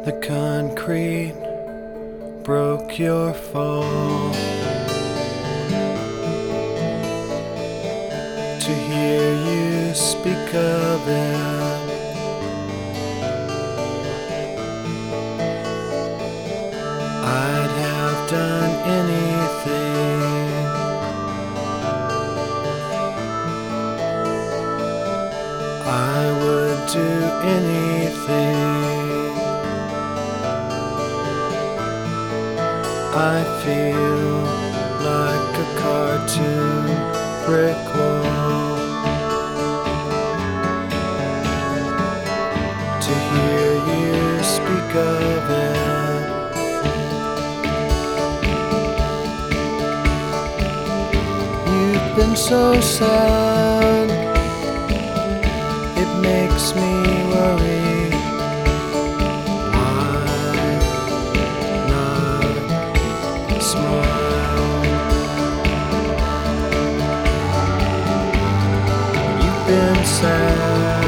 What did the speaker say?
The concrete broke your fall. To hear you speak of it, I'd have done anything. I would do anything. I feel like a cartoon brick wall. To hear you speak of it, you've been so sad, it makes me worry. Smile. You've been sad.